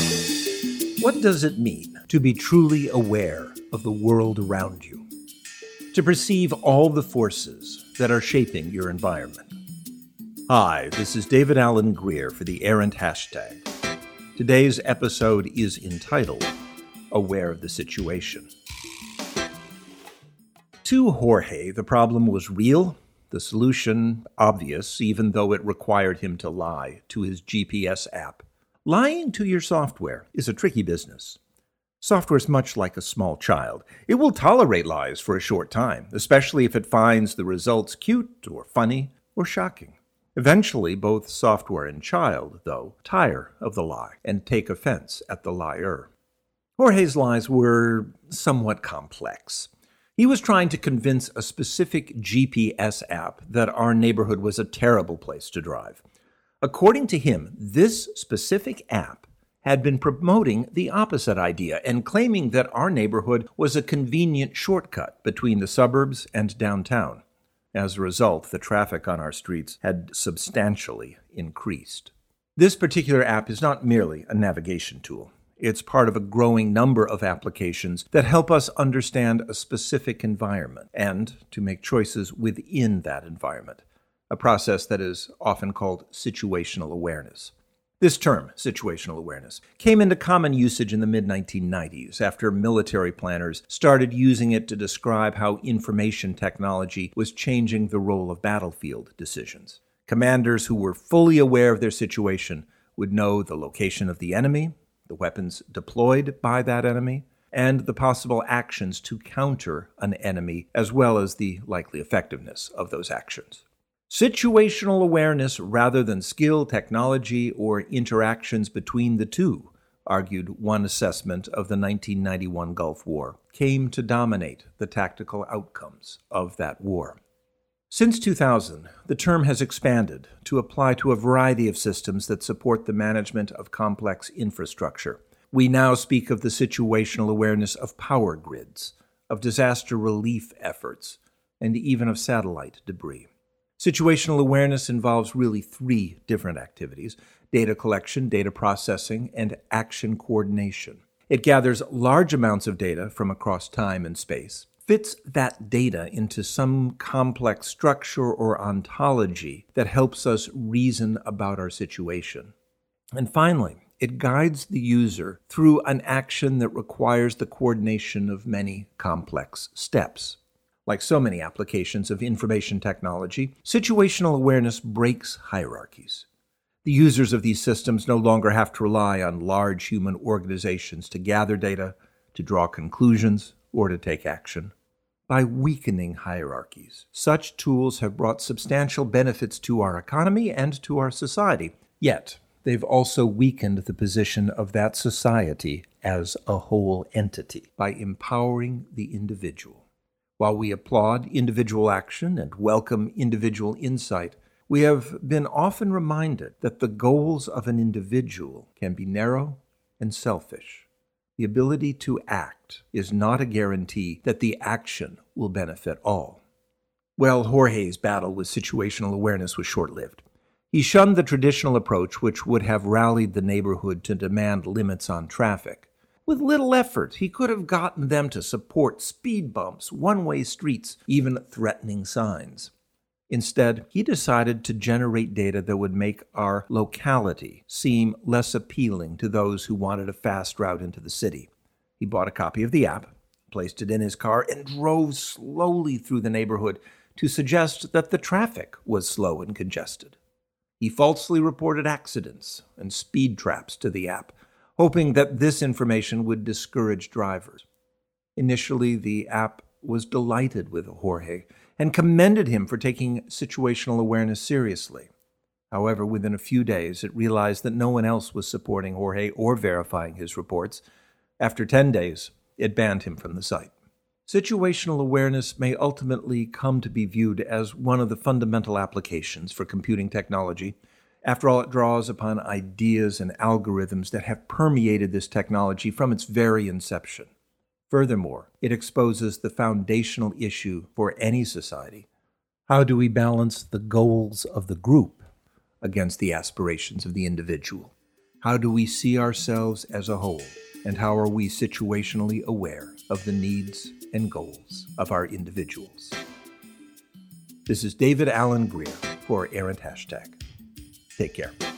What does it mean to be truly aware of the world around you? To perceive all the forces that are shaping your environment? Hi, this is David Alan Greer for the Errant Hashtag. Today's episode is entitled, Aware of the Situation. To Jorge, the problem was real, the solution obvious, even though it required him to lie to his GPS app. Lying to your software is a tricky business. Software is much like a small child. It will tolerate lies for a short time, especially if it finds the results cute or funny or shocking. Eventually, both software and child, though, tire of the lie and take offense at the liar. Jorge's lies were somewhat complex. He was trying to convince a specific GPS app that our neighborhood was a terrible place to drive. According to him, this specific app had been promoting the opposite idea and claiming that our neighborhood was a convenient shortcut between the suburbs and downtown. As a result, the traffic on our streets had substantially increased. This particular app is not merely a navigation tool. It's part of a growing number of applications that help us understand a specific environment and to make choices within that environment, a process that is often called situational awareness. This term, situational awareness, came into common usage in the mid-1990s after military planners started using it to describe how information technology was changing the role of battlefield decisions. Commanders who were fully aware of their situation would know the location of the enemy, the weapons deployed by that enemy, and the possible actions to counter an enemy, as well as the likely effectiveness of those actions. Situational awareness rather than skill, technology, or interactions between the two, argued one assessment of the 1991 Gulf War, came to dominate the tactical outcomes of that war. Since 2000, the term has expanded to apply to a variety of systems that support the management of complex infrastructure. We now speak of the situational awareness of power grids, of disaster relief efforts, and even of satellite debris. Situational awareness involves really three different activities: data collection, data processing, and action coordination. It gathers large amounts of data from across time and space, fits that data into some complex structure or ontology that helps us reason about our situation. And finally, it guides the user through an action that requires the coordination of many complex steps. Like so many applications of information technology, situational awareness breaks hierarchies. The users of these systems no longer have to rely on large human organizations to gather data, to draw conclusions, or to take action. By weakening hierarchies, such tools have brought substantial benefits to our economy and to our society. Yet, they've also weakened the position of that society as a whole entity by empowering the individual. While we applaud individual action and welcome individual insight, we have been often reminded that the goals of an individual can be narrow and selfish. The ability to act is not a guarantee that the action will benefit all. Well, Jorge's battle with situational awareness was short-lived. He shunned the traditional approach which would have rallied the neighborhood to demand limits on traffic. With little effort, he could have gotten them to support speed bumps, one-way streets, even threatening signs. Instead, he decided to generate data that would make our locality seem less appealing to those who wanted a fast route into the city. He bought a copy of the app, placed it in his car, and drove slowly through the neighborhood to suggest that the traffic was slow and congested. He falsely reported accidents and speed traps to the app, hoping that this information would discourage drivers. Initially, the app was delighted with Jorge and commended him for taking situational awareness seriously. However, within a few days, it realized that no one else was supporting Jorge or verifying his reports. After 10 days, it banned him from the site. Situational awareness may ultimately come to be viewed as one of the fundamental applications for computing technology. After all, it draws upon ideas and algorithms that have permeated this technology from its very inception. Furthermore, it exposes the foundational issue for any society. How do we balance the goals of the group against the aspirations of the individual? How do we see ourselves as a whole? And how are we situationally aware of the needs and goals of our individuals? This is David Alan Grier for Errant Hashtag. Take care.